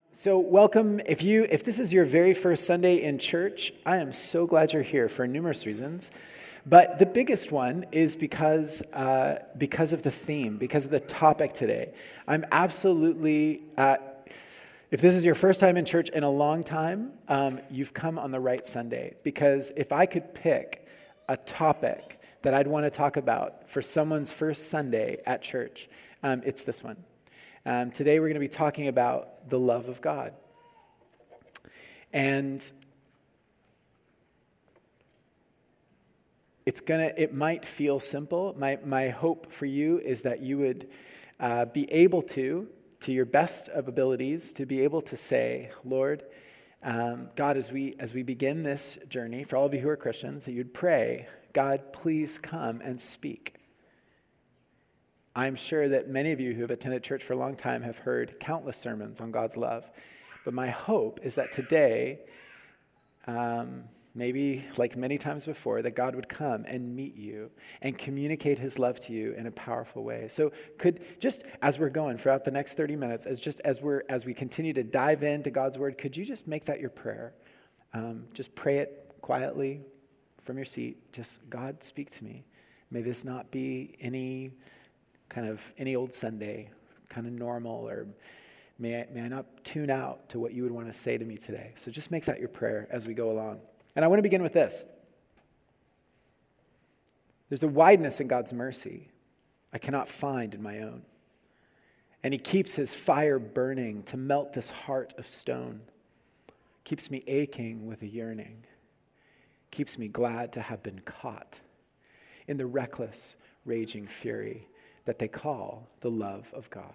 So welcome. If this is your very first Sunday in church, I am so glad you're here for numerous reasons. But the biggest one is because of the theme, because of the topic today. I'm absolutely, if this is your first time in church in a long time, you've come on the right Sunday. Because if I could pick a topic that I'd want to talk about for someone's first Sunday at church, it's this one. Today we're going to be talking about the love of God. And it might feel simple. My hope for you is that you would be able to your best of abilities, to be able to say, Lord, God, as we begin this journey, for all of you who are Christians, that you'd pray, God, please come and speak. I'm sure that many of you who have attended church for a long time have heard countless sermons on God's love. But my hope is that today, maybe like many times before, that God would come and meet you and communicate his love to you in a powerful way. So just as we're going throughout the next 30 minutes, as we continue to dive into God's word, could you just make that your prayer? Just pray it quietly from your seat. Just, God, speak to me. May this not be any old Sunday, kind of normal, or may I not tune out to what you would want to say to me today. So just make that your prayer as we go along. And I want to begin with this. There's a wideness in God's mercy I cannot find in my own. And he keeps his fire burning to melt this heart of stone. Keeps me aching with a yearning. Keeps me glad to have been caught in the reckless, raging fury that they call the love of God.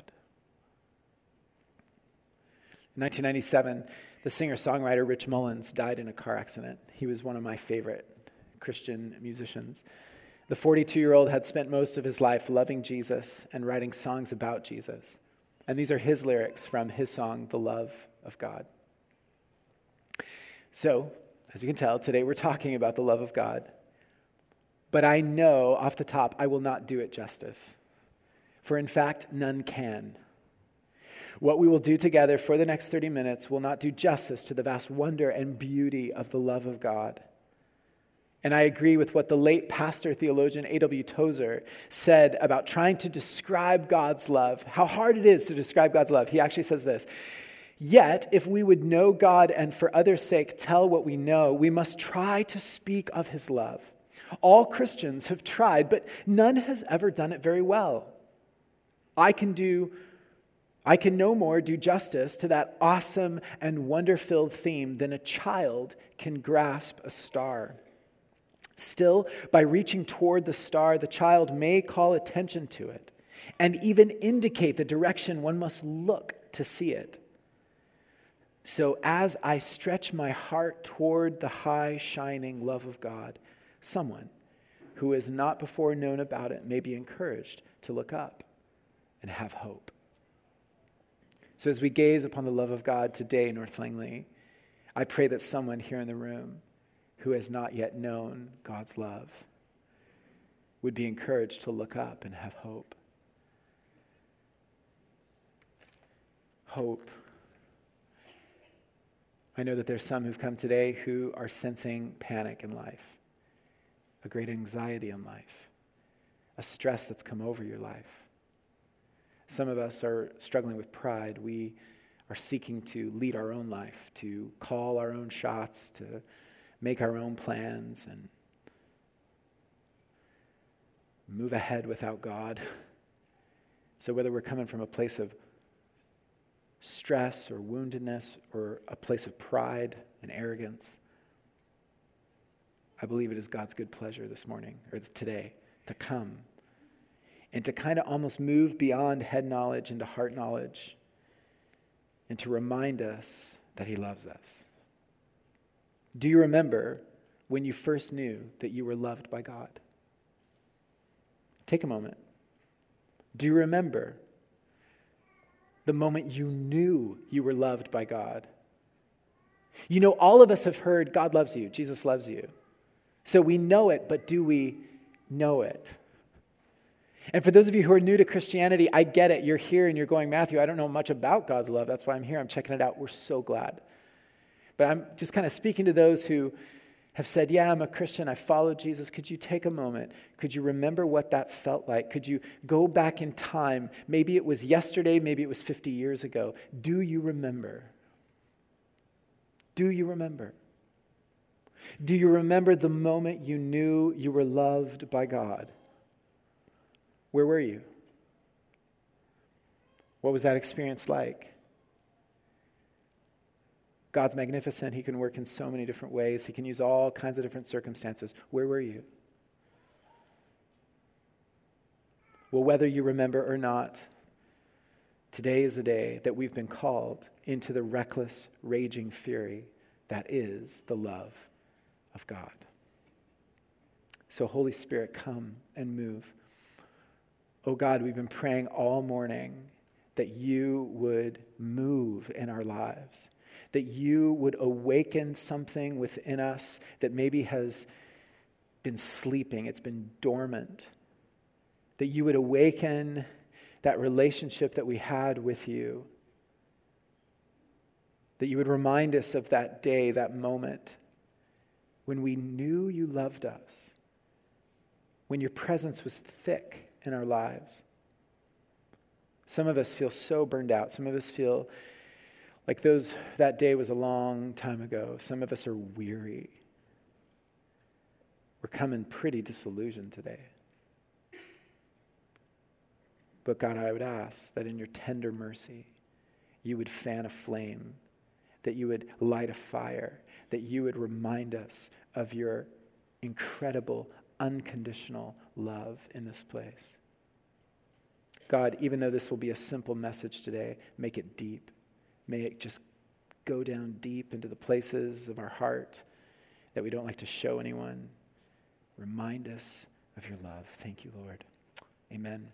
In 1997, the singer-songwriter Rich Mullins died in a car accident. He was one of my favorite Christian musicians. The 42-year-old had spent most of his life loving Jesus and writing songs about Jesus. And these are his lyrics from his song, The Love of God. So, as you can tell, today we're talking about the love of God. But I know off the top I will not do it justice. For in fact, none can. What we will do together for the next 30 minutes will not do justice to the vast wonder and beauty of the love of God. And I agree with what the late pastor theologian A.W. Tozer said about trying to describe God's love, how hard it is to describe God's love. He actually says this, "Yet, if we would know God and for others' sake tell what we know, we must try to speak of his love. All Christians have tried, but none has ever done it very well. I can no more do justice to that awesome and wonder-filled theme than a child can grasp a star. Still, by reaching toward the star, the child may call attention to it and even indicate the direction one must look to see it. So as I stretch my heart toward the high, shining love of God, someone who has not before known about it may be encouraged to look up and have hope." So as we gaze upon the love of God today, North Langley, I pray that someone here in the room who has not yet known God's love would be encouraged to look up and have hope. Hope. I know that there's some who've come today who are sensing panic in life, a great anxiety in life, a stress that's come over your life. Some of us are struggling with pride. We are seeking to lead our own life, to call our own shots, to make our own plans and move ahead without God. So whether we're coming from a place of stress or woundedness or a place of pride and arrogance, I believe it is God's good pleasure this morning or today to come and to kind of almost move beyond head knowledge into heart knowledge and to remind us that he loves us. Do you remember when you first knew that you were loved by God? Take a moment. Do you remember the moment you knew you were loved by God? You know, all of us have heard God loves you, Jesus loves you. So we know it, but do we know it? And for those of you who are new to Christianity, I get it. You're here and you're going, Matthew, I don't know much about God's love. That's why I'm here. I'm checking it out. We're so glad. But I'm just kind of speaking to those who have said, yeah, I'm a Christian. I follow Jesus. Could you take a moment? Could you remember what that felt like? Could you go back in time? Maybe it was yesterday. Maybe it was 50 years ago. Do you remember? Do you remember? Do you remember the moment you knew you were loved by God? Where were you? What was that experience like? God's magnificent. He can work in so many different ways. He can use all kinds of different circumstances. Where were you? Well, whether you remember or not, today is the day that we've been called into the reckless, raging fury that is the love of God. So, Holy Spirit, come and move. Oh God, we've been praying all morning that you would move in our lives, that you would awaken something within us that maybe has been sleeping, it's been dormant, that you would awaken that relationship that we had with you, that you would remind us of that day, that moment when we knew you loved us, when your presence was thick in our lives. Some of us feel so burned out. Some of us feel like that day was a long time ago. Some of us are weary. We're coming pretty disillusioned today. But God, I would ask that in your tender mercy, you would fan a flame, that you would light a fire, that you would remind us of your incredible, unconditional love in this place. God, even though this will be a simple message today, make it deep. May it just go down deep into the places of our heart that we don't like to show anyone. Remind us of your love. Thank you, Lord. Amen.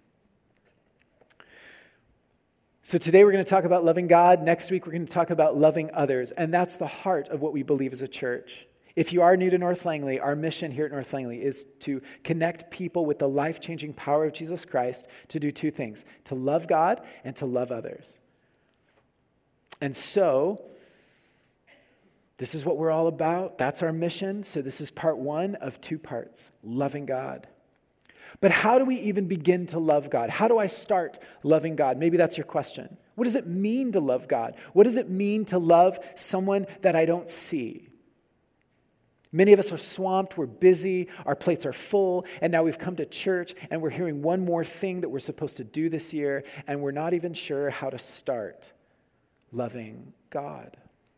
So today we're going to talk about loving God. Next week we're going to talk about loving others. And that's the heart of what we believe as a church. If you are new to North Langley, our mission here at North Langley is to connect people with the life-changing power of Jesus Christ to do two things: to love God and to love others. And so, this is what we're all about. That's our mission. So this is part one of two parts: loving God. But how do we even begin to love God? How do I start loving God? Maybe that's your question. What does it mean to love God? What does it mean to love someone that I don't see? Many of us are swamped, we're busy, our plates are full, and now we've come to church and we're hearing one more thing that we're supposed to do this year, and we're not even sure how to start loving God.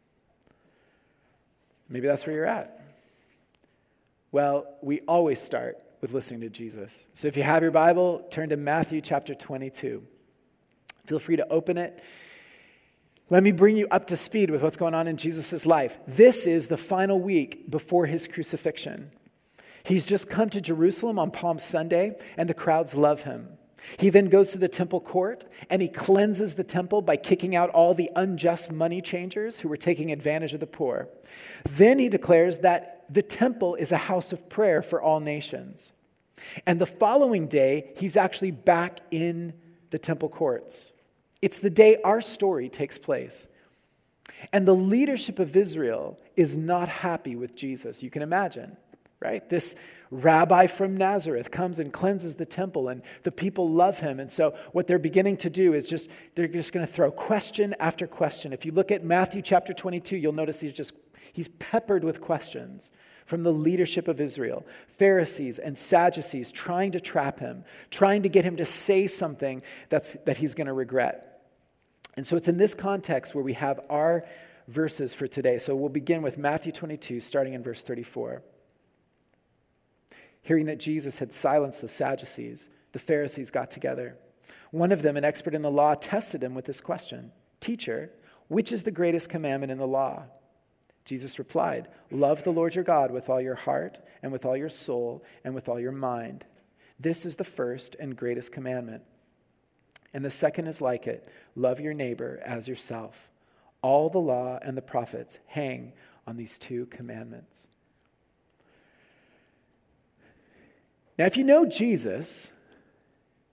Maybe that's where you're at. Well, we always start with listening to Jesus. So if you have your Bible, turn to Matthew chapter 22. Feel free to open it. Let me bring you up to speed with what's going on in Jesus' life. This is the final week before his crucifixion. He's just come to Jerusalem on Palm Sunday, and the crowds love him. He then goes to the temple court, and he cleanses the temple by kicking out all the unjust money changers who were taking advantage of the poor. Then he declares that the temple is a house of prayer for all nations. And the following day, he's actually back in the temple courts. It's the day our story takes place. And the leadership of Israel is not happy with Jesus. You can imagine, right? This rabbi from Nazareth comes and cleanses the temple, and the people love him. And so what they're beginning to do is they're just going to throw question after question. If you look at Matthew chapter 22, you'll notice he's peppered with questions from the leadership of Israel, Pharisees and Sadducees trying to trap him, trying to get him to say something that he's going to regret. And so it's in this context where we have our verses for today. So we'll begin with Matthew 22, starting in verse 34. Hearing that Jesus had silenced the Sadducees, the Pharisees got together. One of them, an expert in the law, tested him with this question: "Teacher, which is the greatest commandment in the law?" Jesus replied, "Love the Lord your God with all your heart and with all your soul and with all your mind. This is the first and greatest commandment. And the second is like it: love your neighbor as yourself. All the law and the prophets hang on these two commandments." Now, if you know Jesus,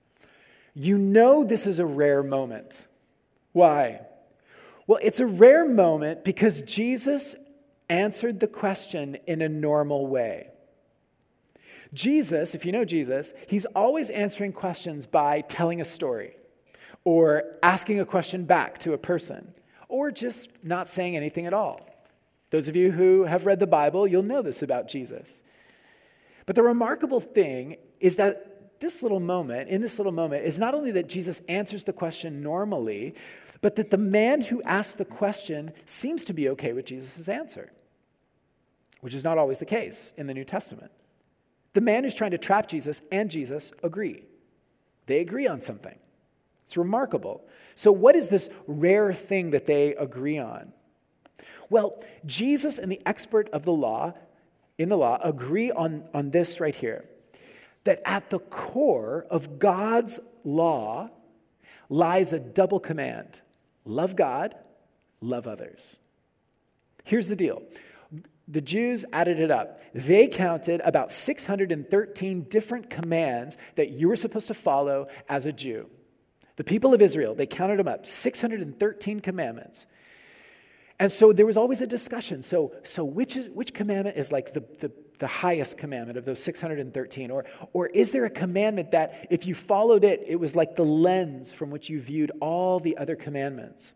You know this is a rare moment. Why? Well, it's a rare moment because Jesus answered the question in a normal way. Jesus, if you know Jesus, he's always answering questions by telling a story or asking a question back to a person or just not saying anything at all. Those of you who have read the Bible, you'll know this about Jesus. But the remarkable thing is that in this little moment, is not only that Jesus answers the question normally, but that the man who asked the question seems to be okay with Jesus' answer, which is not always the case in the New Testament. The man who's trying to trap Jesus and Jesus agree. They agree on something. It's remarkable. So what is this rare thing that they agree on? Well, Jesus and the expert of the law, in the law, agree on this right here. That at the core of God's law lies a double command. Love God, love others. Here's the deal. The Jews added it up. They counted about 613 different commands that you were supposed to follow as a Jew. The people of Israel, they counted them up, 613 commandments. And so there was always a discussion. So which commandment is like the highest commandment of those 613? Or is there a commandment that if you followed it, it was like the lens from which you viewed all the other commandments?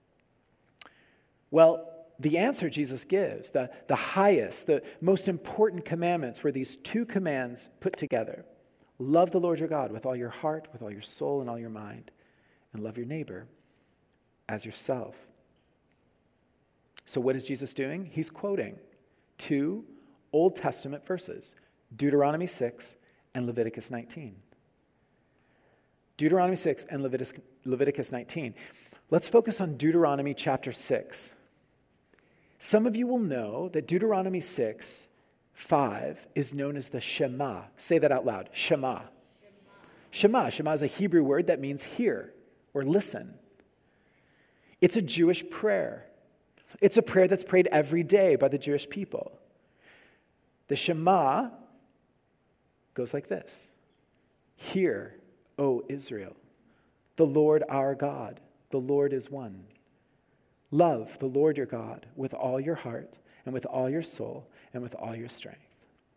Well, the answer Jesus gives, the highest, the most important commandments were these two commands put together. Love the Lord your God with all your heart, with all your soul, and all your mind. And love your neighbor as yourself. So what is Jesus doing? He's quoting two Old Testament verses, Deuteronomy 6 and Leviticus 19. Deuteronomy 6 and Leviticus 19. Let's focus on Deuteronomy chapter 6. Some of you will know that Deuteronomy 6:5 is known as the Shema. Say that out loud. Shema. Shema. Shema is a Hebrew word that means hear or listen. It's a Jewish prayer. It's a prayer that's prayed every day by the Jewish people. The Shema goes like this. Hear, O Israel, the Lord our God, the Lord is one. Love the Lord your God with all your heart and with all your soul and with all your strength.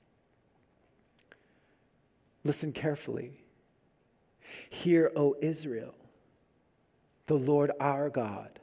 Listen carefully. Hear, O Israel, the Lord our God.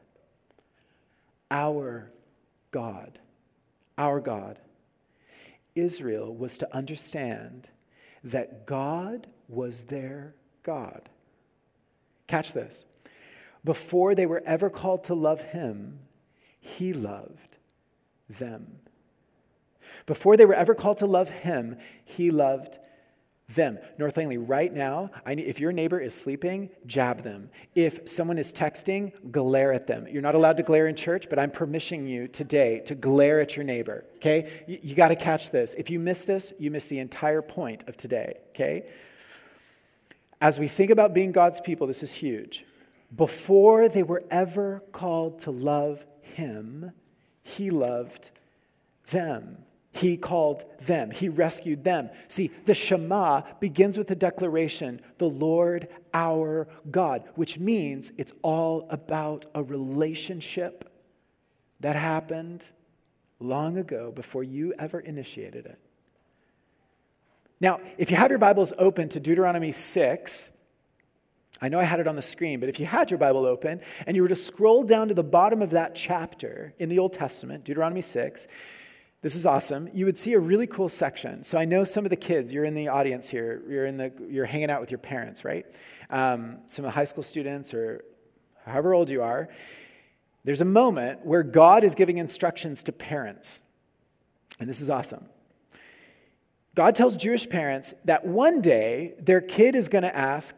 Our God. Our God. Israel was to understand that God was their God. Catch this. Before they were ever called to love him, he loved them. Before they were ever called to love him, he loved them. North Langley, right now, if your neighbor is sleeping, jab them. If someone is texting, glare at them. You're not allowed to glare in church, but I'm permissioning you today to glare at your neighbor, okay? You got to catch this. If you miss this, you miss the entire point of today, okay? As we think about being God's people, this is huge. Before they were ever called to love him, he loved them. He called them. He rescued them. See, the Shema begins with the declaration, the Lord our God, which means it's all about a relationship that happened long ago before you ever initiated it. Now, if you have your Bibles open to Deuteronomy 6, I know I had it on the screen, but if you had your Bible open and you were to scroll down to the bottom of that chapter in the Old Testament, Deuteronomy 6, this is awesome. You would see a really cool section. So I know some of the kids, you're in the audience here, you're hanging out with your parents, right? Some of the high school students or however old you are. There's a moment where God is giving instructions to parents. And this is awesome. God tells Jewish parents that one day their kid is going to ask,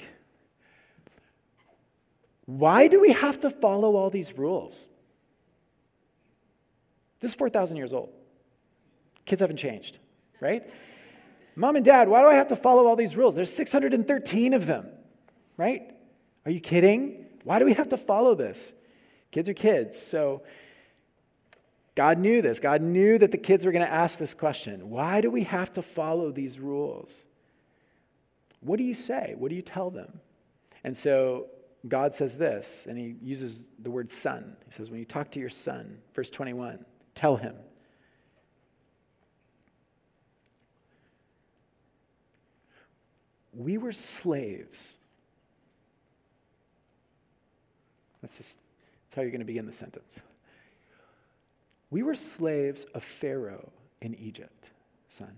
why do we have to follow all these rules? This is 4,000 years old. Kids haven't changed, right? Mom and Dad, why do I have to follow all these rules? There's 613 of them, right? Are you kidding? Why do we have to follow this? Kids are kids. So God knew this. God knew that the kids were going to ask this question. Why do we have to follow these rules? What do you say? What do you tell them? And so God says this, and he uses the word son. He says, when you talk to your son, verse 21, tell him, we were slaves. That's how you're going to begin the sentence. We were slaves of Pharaoh in Egypt, son.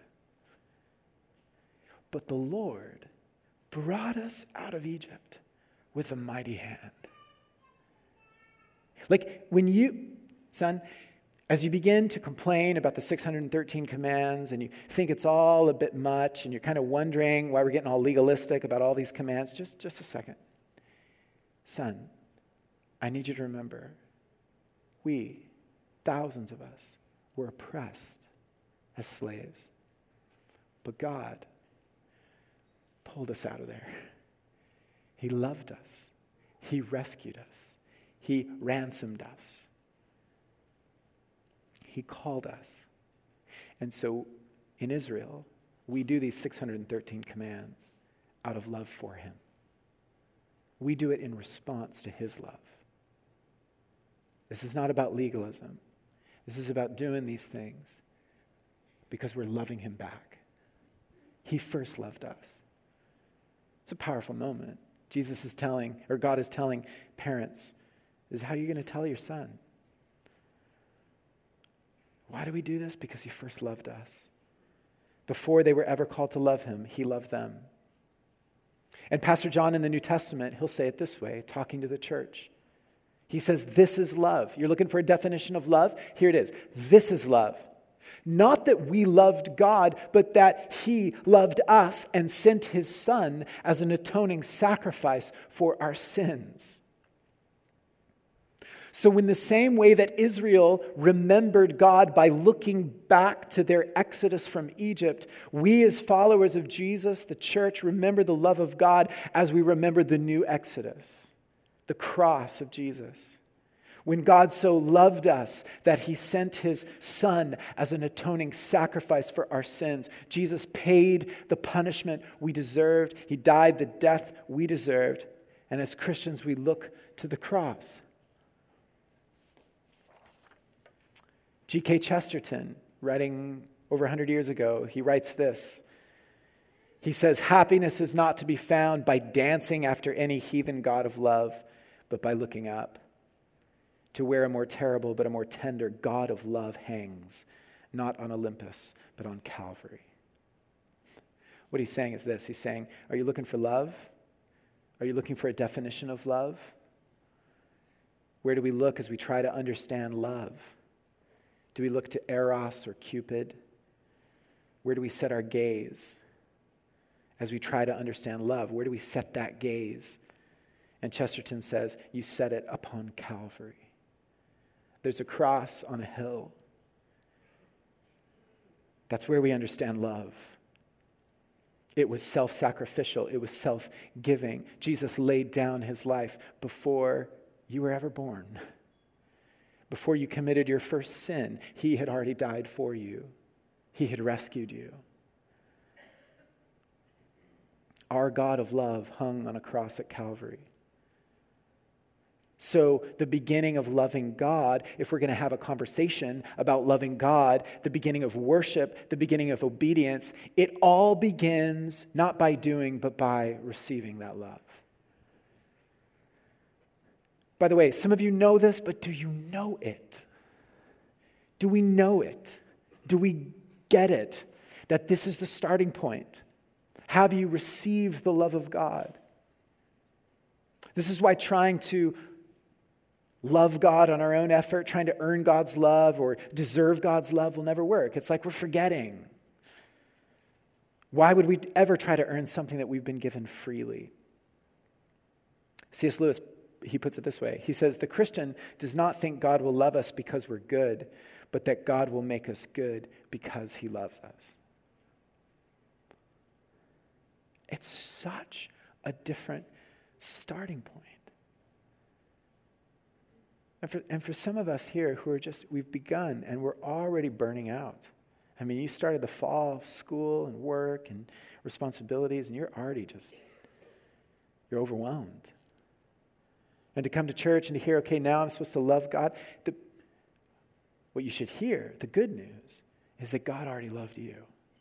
But the Lord brought us out of Egypt with a mighty hand. Like when you, son, as you begin to complain about the 613 commands and you think it's all a bit much and you're kind of wondering why we're getting all legalistic about all these commands, just a second. Son, I need you to remember, we, thousands of us, were oppressed as slaves. But God pulled us out of there. He loved us. He rescued us. He ransomed us. He called us. And so in Israel, we do these 613 commands out of love for him. We do it in response to his love. This is not about legalism. This is about doing these things because we're loving him back. He first loved us. It's a powerful moment. Jesus is telling, or God is telling parents, this is how you're going to tell your son. Why do we do this? Because he first loved us. Before they were ever called to love him, he loved them. And Pastor John in the New Testament, he'll say it this way, talking to the church. He says, this is love. You're looking for a definition of love? Here it is. This is love. Not that we loved God, but that he loved us and sent his son as an atoning sacrifice for our sins. So in the same way that Israel remembered God by looking back to their exodus from Egypt, we as followers of Jesus, the church, remember the love of God as we remember the new exodus, the cross of Jesus. When God so loved us that he sent his son as an atoning sacrifice for our sins. Jesus paid the punishment we deserved. He died the death we deserved. And as Christians, we look to the cross. G.K. Chesterton, writing over 100 years ago, he writes this. He says, happiness is not to be found by dancing after any heathen god of love, but by looking up to where a more terrible but a more tender God of love hangs, not on Olympus, but on Calvary. What he's saying is this. He's saying, are you looking for love? Are you looking for a definition of love? Where do we look as we try to understand love? Do we look to Eros or Cupid? Where do we set our gaze as we try to understand love? Where do we set that gaze? And Chesterton says, you set it upon Calvary. There's a cross on a hill. That's where we understand love. It was self-sacrificial. It was self-giving. Jesus laid down his life before you were ever born. Before you committed your first sin, he had already died for you. He had rescued you. Our God of love hung on a cross at Calvary. So the beginning of loving God, if we're going to have a conversation about loving God, the beginning of worship, the beginning of obedience, it all begins not by doing, but by receiving that love. By the way, some of you know this, but do you know it? Do we know it? Do we get it? That this is the starting point. Have you received the love of God? This is why trying to love God on our own effort, trying to earn God's love or deserve God's love will never work. It's like we're forgetting. Why would we ever try to earn something that we've been given freely? C.S. Lewis, he puts it this way. He says, the Christian does not think God will love us because we're good, but that God will make us good because he loves us. It's such a different starting point. And for some of us here who are we've begun and we're already burning out. I mean, you started the fall of school and work and responsibilities and you're You're overwhelmed. And to come to church and to hear, okay, now I'm supposed to love God. What you should hear, the good news, is that God already loved you.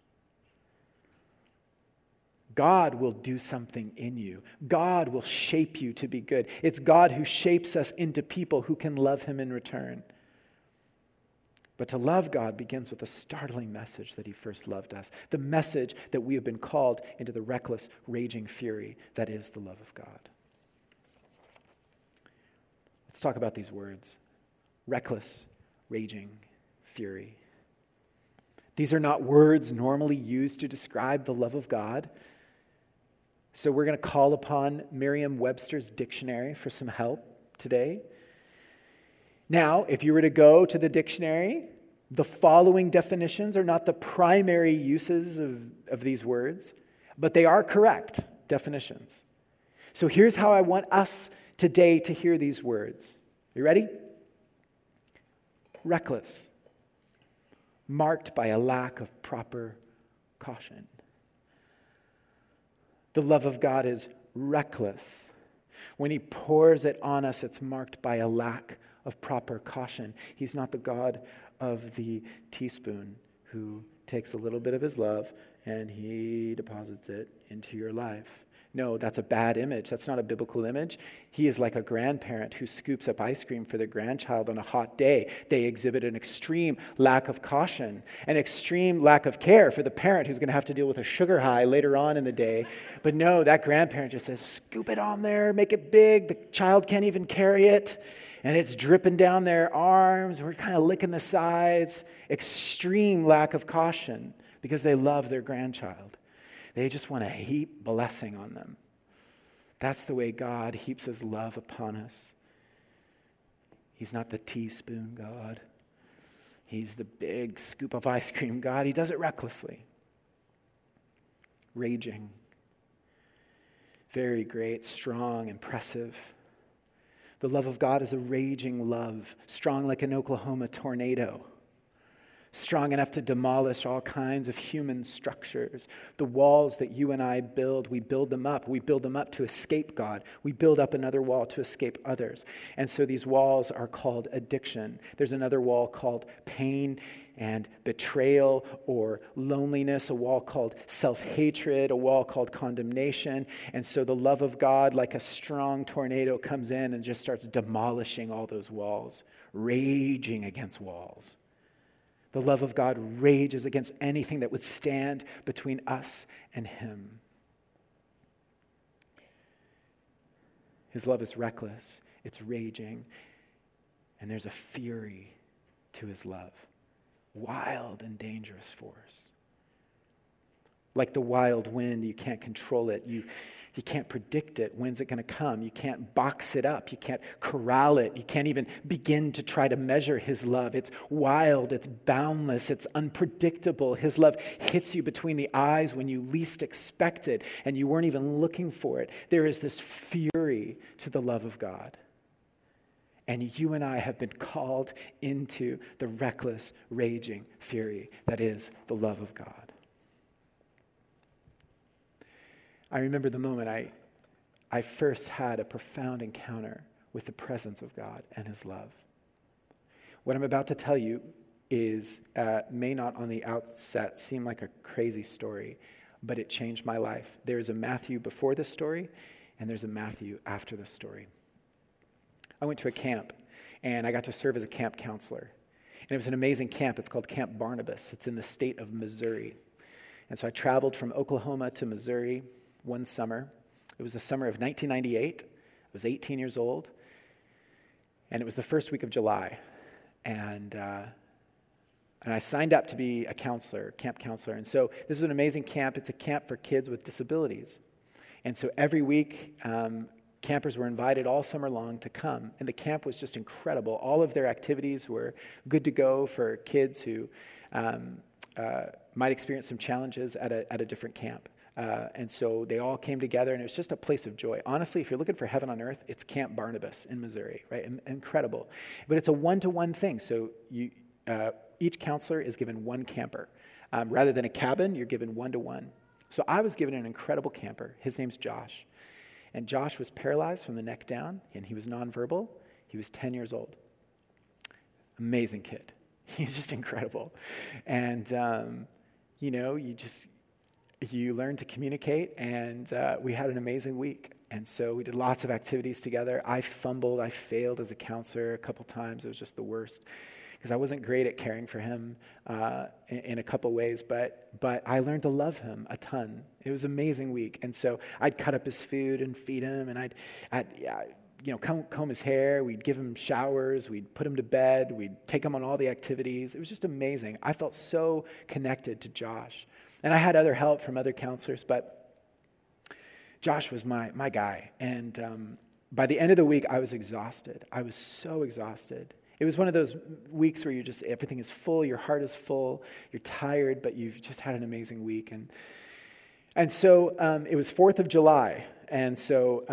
God will do something in you. God will shape you to be good. It's God who shapes us into people who can love him in return. But to love God begins with a startling message that he first loved us. The message that we have been called into the reckless, raging fury that is the love of God. Let's talk about these words. Reckless, raging, fury. These are not words normally used to describe the love of God. So we're going to call upon Merriam-Webster's dictionary for some help today. Now, if you were to go to the dictionary, the following definitions are not the primary uses of these words, but they are correct definitions. So here's how I want us today to hear these words. You ready? Reckless, marked by a lack of proper caution. The love of God is reckless. When he pours it on us, it's marked by a lack of proper caution. He's not the God of the teaspoon who takes a little bit of his love and he deposits it into your life. No, that's a bad image. That's not a biblical image. He is like a grandparent who scoops up ice cream for their grandchild on a hot day. They exhibit an extreme lack of caution, an extreme lack of care for the parent who's going to have to deal with a sugar high later on in the day. But no, that grandparent just says, scoop it on there, make it big. The child can't even carry it. And it's dripping down their arms. We're kind of licking the sides. Extreme lack of caution because they love their grandchild. They just want to heap blessing on them. That's the way God heaps his love upon us. He's not the teaspoon God. He's the big scoop of ice cream God. He does it recklessly. Raging. Very great, strong, impressive. The love of God is a raging love, strong like an Oklahoma tornado. Strong enough to demolish all kinds of human structures. The walls that you and I build, we build them up. We build them up to escape God. We build up another wall to escape others. And so these walls are called addiction. There's another wall called pain and betrayal or loneliness, a wall called self-hatred, a wall called condemnation. And so the love of God, like a strong tornado, comes in and just starts demolishing all those walls, raging against walls. The love of God rages against anything that would stand between us and him. His love is reckless, it's raging, and there's a fury to his love. Wild and dangerous force. Like the wild wind, you can't control it. You can't predict it. When's it going to come? You can't box it up. You can't corral it. You can't even begin to try to measure his love. It's wild. It's boundless. It's unpredictable. His love hits you between the eyes when you least expect it, and you weren't even looking for it. There is this fury to the love of God. And you and I have been called into the reckless, raging fury that is the love of God. I remember the moment I first had a profound encounter with the presence of God and his love. What I'm about to tell you is may not on the outset seem like a crazy story, but it changed my life. There's a Matthew before this story, and there's a Matthew after this story. I went to a camp, and I got to serve as a camp counselor. And it was an amazing camp. It's called Camp Barnabas. It's in the state of Missouri. And so I traveled from Oklahoma to Missouri one summer. It was the summer of 1998. I was 18 years old. And it was the first week of July. And I signed up to be a counselor, camp counselor. And so this is an amazing camp. It's a camp for kids with disabilities. And so every week, campers were invited all summer long to come. And the camp was just incredible. All of their activities were good to go for kids who might experience some challenges at a different camp. And so they all came together, and it was just a place of joy. Honestly, if you're looking for heaven on earth, it's Camp Barnabas in Missouri, right? Incredible. But it's a one-to-one thing. So each counselor is given one camper. Rather than a cabin, you're given one-to-one. So I was given an incredible camper. His name's Josh. And Josh was paralyzed from the neck down, and he was nonverbal. He was 10 years old. Amazing kid. He's just incredible. And, you learn to communicate, and we had an amazing week. And so we did lots of activities together. I fumbled. I failed as a counselor a couple times. It was just the worst because I wasn't great at caring for him in a couple ways, but I learned to love him a ton. It was an amazing week. And so I'd cut up his food and feed him, and I'd comb his hair. We'd give him showers. We'd put him to bed. We'd take him on all the activities. It was just amazing. I felt so connected to Josh. And I had other help from other counselors, but Josh was my guy. And by the end of the week, I was exhausted. I was so exhausted. It was one of those weeks where everything is full, your heart is full, you're tired, but you've just had an amazing week. And so it was 4th of July. And so,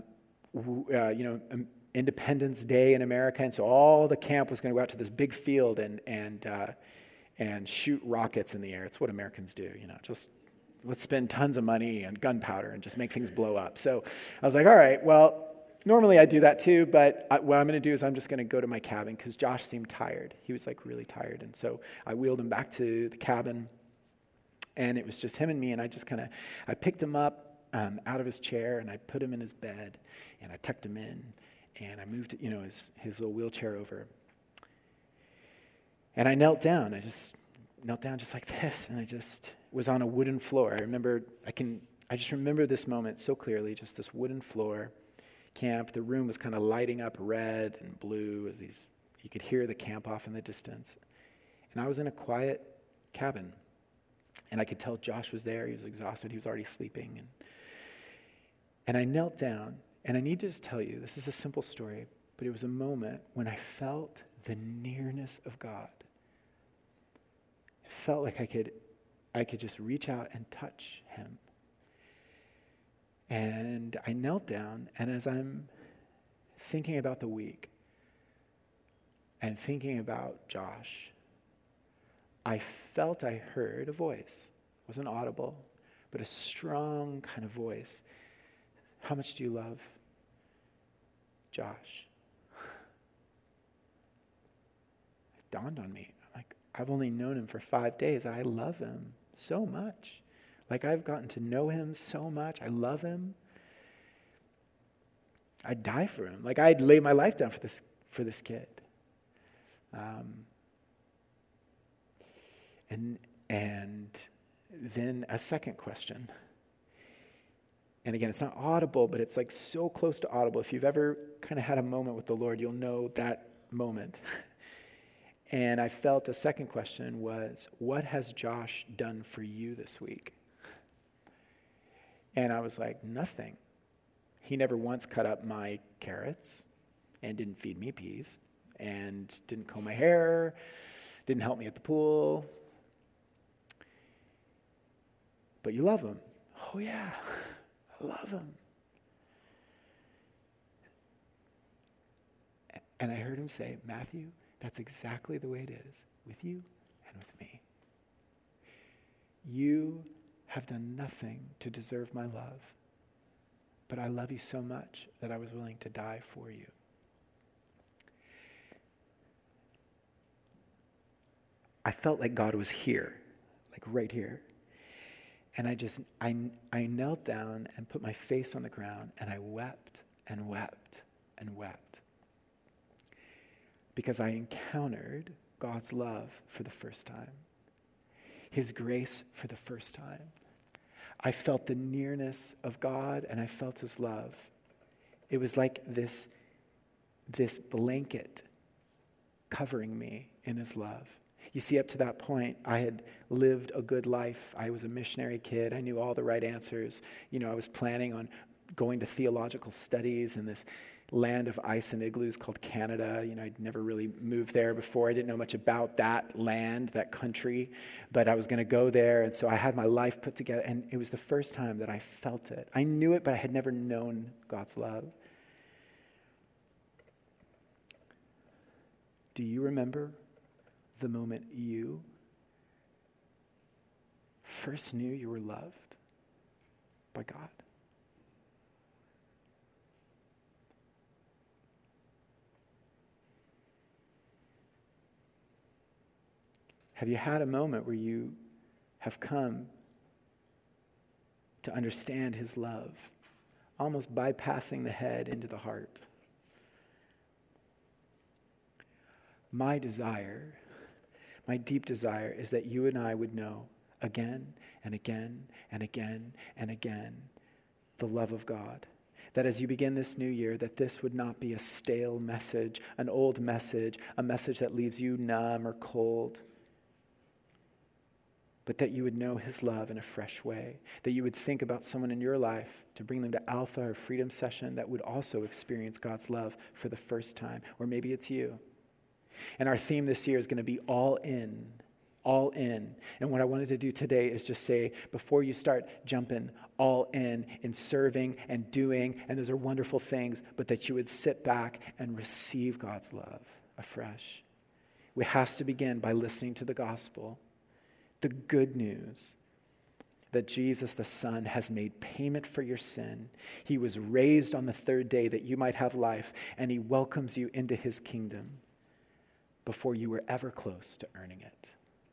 Independence Day in America. And so all the camp was going to go out to this big field and shoot rockets in the air. It's what Americans do, just let's spend tons of money and gunpowder and just make things blow up. So I was like, all right, well, normally I do that too, but what I'm going to do is I'm just going to go to my cabin because Josh seemed tired. He was like really tired. And so I wheeled him back to the cabin, and it was just him and me, and I picked him up out of his chair, and I put him in his bed, and I tucked him in, and I moved his little wheelchair over. And I knelt down. I just knelt down just like this, and I just was on a wooden floor. I just remember this moment so clearly, just this wooden floor, camp. The room was kind of lighting up red and blue as you could hear the camp off in the distance. And I was in a quiet cabin, and I could tell Josh was there. He was exhausted. He was already sleeping. And I knelt down, and I need to just tell you, this is a simple story, but it was a moment when I felt the nearness of God. It felt like I could just reach out and touch him. And I knelt down, and as I'm thinking about the week and thinking about Josh, I felt I heard a voice. It wasn't audible, but a strong kind of voice. How much do you love Josh? It dawned on me. I'm like, I've only known him for 5 days. I love him so much. Like, I've gotten to know him so much. I love him. I'd die for him. Like, I'd lay my life down for this kid. And then a second question. And again, it's not audible, but it's like so close to audible. If you've ever kind of had a moment with the Lord, you'll know that moment. And I felt a second question was, what has Josh done for you this week? And I was like, nothing. He never once cut up my carrots and didn't feed me peas and didn't comb my hair, didn't help me at the pool. But you love him. Oh, yeah, I love him. And I heard him say, Matthew, that's exactly the way it is with you and with me. You have done nothing to deserve my love, but I love you so much that I was willing to die for you. I felt like God was here, like right here. And I knelt down and put my face on the ground, and I wept and wept and wept. Because I encountered God's love for the first time. His grace for the first time. I felt the nearness of God, and I felt his love. It was like this blanket covering me in his love. You see, up to that point, I had lived a good life. I was a missionary kid. I knew all the right answers. I was planning on going to theological studies in this land of ice and igloos called Canada. I'd never really moved there before. I didn't know much about that land, that country, but I was going to go there. And so I had my life put together, and it was the first time that I felt it. I knew it, but I had never known God's love. Do you remember the moment you first knew you were loved by God? Have you had a moment where you have come to understand his love, almost bypassing the head into the heart? My desire, my deep desire, is that you and I would know again and again and again and again the love of God. That as you begin this new year, that this would not be a stale message, an old message, a message that leaves you numb or cold, but that you would know his love in a fresh way, that you would think about someone in your life to bring them to Alpha or Freedom Session that would also experience God's love for the first time, or maybe it's you. And our theme this year is going to be all in, all in. And what I wanted to do today is just say, before you start jumping all in serving and doing, and those are wonderful things, but that you would sit back and receive God's love afresh. It has to begin by listening to the gospel, the good news that Jesus the Son has made payment for your sin. He was raised on the third day that you might have life, and he welcomes you into his kingdom before you were ever close to earning it.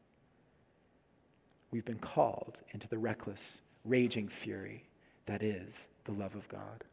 We've been called into the reckless, raging fury that is the love of God.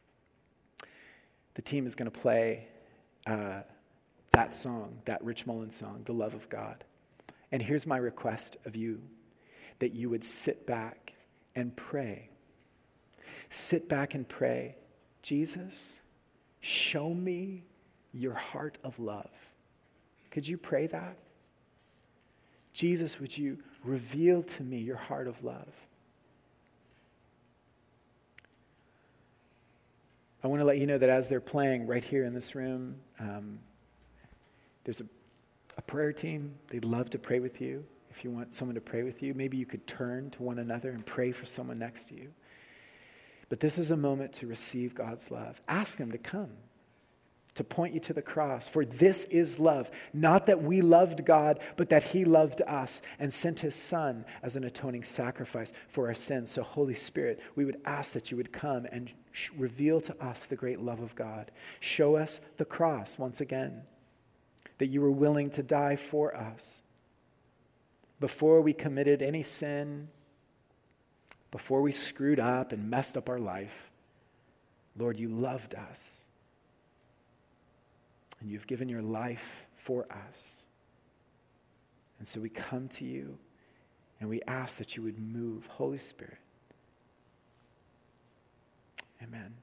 The team is going to play that song, that Rich Mullins song, The Love of God. And here's my request of you, that you would sit back and pray. Sit back and pray, Jesus, show me your heart of love. Could you pray that? Jesus, would you reveal to me your heart of love? I want to let you know that as they're playing right here in this room, there's a prayer team. They'd love to pray with you. If you want someone to pray with you, maybe you could turn to one another and pray for someone next to you. But this is a moment to receive God's love. Ask him to come, to point you to the cross. For this is love, not that we loved God, but that he loved us and sent his Son as an atoning sacrifice for our sins. So Holy Spirit, we would ask that you would come and reveal to us the great love of God. Show us the cross once again, that you were willing to die for us. Before we committed any sin, before we screwed up and messed up our life, Lord, you loved us. And you've given your life for us. And so we come to you and we ask that you would move, Holy Spirit. Amen.